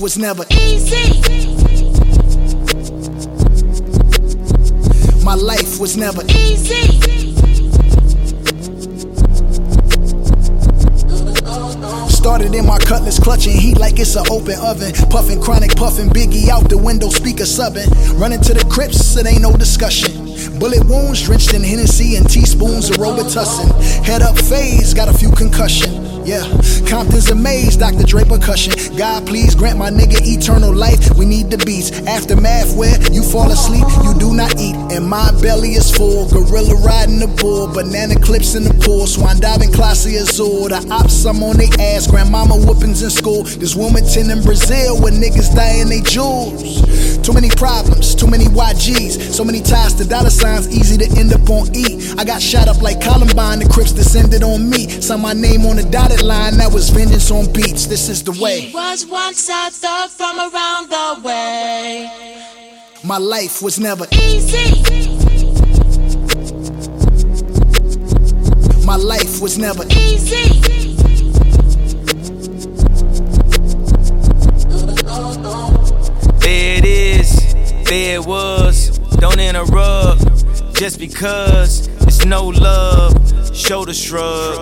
was never easy. My life was never easy. Started in my cutlass, clutching heat like it's an open oven. Puffin' chronic, puffin' Biggie out the window, speaker subbing. Running to the Crips, it ain't no discussion. Bullet wounds drenched in Hennessy and teaspoons of Robitussin. Head up phase, got a few concussion. Yeah, Compton's amazed, Dr. Dre percussion. God, please grant my nigga eternal life. We need the beats. Aftermath where you fall asleep, you do not eat. And my belly is full. Gorilla riding the bull, banana clips in the pool. Swan diving, classy azul. The ops, I'm on they ass. Grandmama whoopings in school. This Wilmington in Brazil where niggas dying they jewels. Too many problems, too many YGs. So many ties to dollar signs, easy to end up on E. I got shot up like Columbine, the Crips descended on me. Saw my name on the dotted line, that was vengeance on beats. This is the way. He was once a thug from around the way. My life was never easy. My life was never easy. There it is, there it was. Don't interrupt, just because it's no love. Shoulder shrug.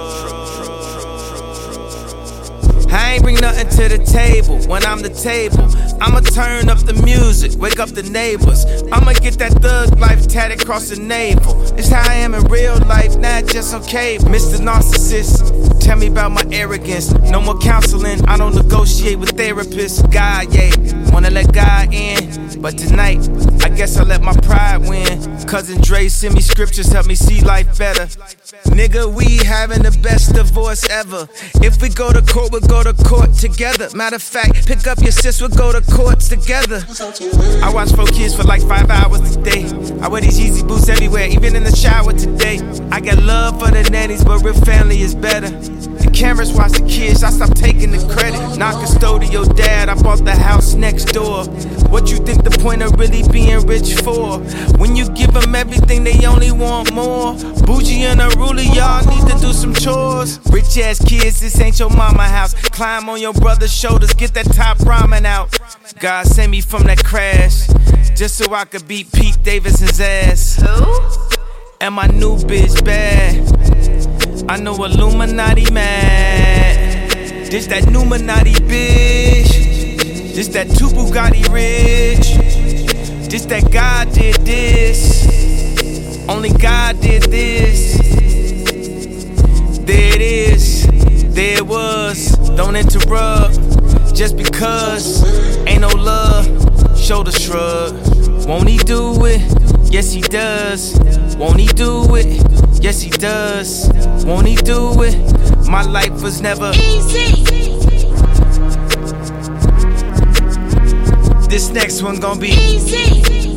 I ain't bring nothing to the table when I'm the table. I'ma turn up the music, wake up the neighbors. I'ma get that thug life tatted across the navel. It's how I am in real life, not just on cable. Mr. Narcissist, tell me about my arrogance. No more counseling, I don't negotiate with therapists. God, yeah, wanna let God in. But tonight, I guess I let my pride win. Cousin Dre send me scriptures, help me see life better. Nigga, we having the best divorce ever. If we go to court, we'll go to court together. Matter of fact, pick up your sis, we'll go to courts together. I watch 4 kids for like 5 hours a day. I wear these Yeezy boots everywhere, even in the shower today. I got love for the nannies, but real family is better. The cameras watch the kids, I stopped taking the credit. Not custodial dad, I bought the house next door. What you think the point of really being rich for? When you give them everything, they only want more. Bougie and unruly, y'all need to do some chores. Rich ass kids, this ain't your mama house. Climb on your brother's shoulders, get that top ramen out. God sent me from that crash, just so I could beat Pete Davidson's ass. Who? And my new bitch bad. I know Illuminati mad. This that Numinati bitch. This that two Bugatti rich. This that God did this. Only God did this. There it is, there it was. Don't interrupt, just because ain't no love. Shoulder shrug. Won't he do it? Yes he does. Won't he do it? Yes he does. Won't he do it? My life was never easy. This next one gon' be easy.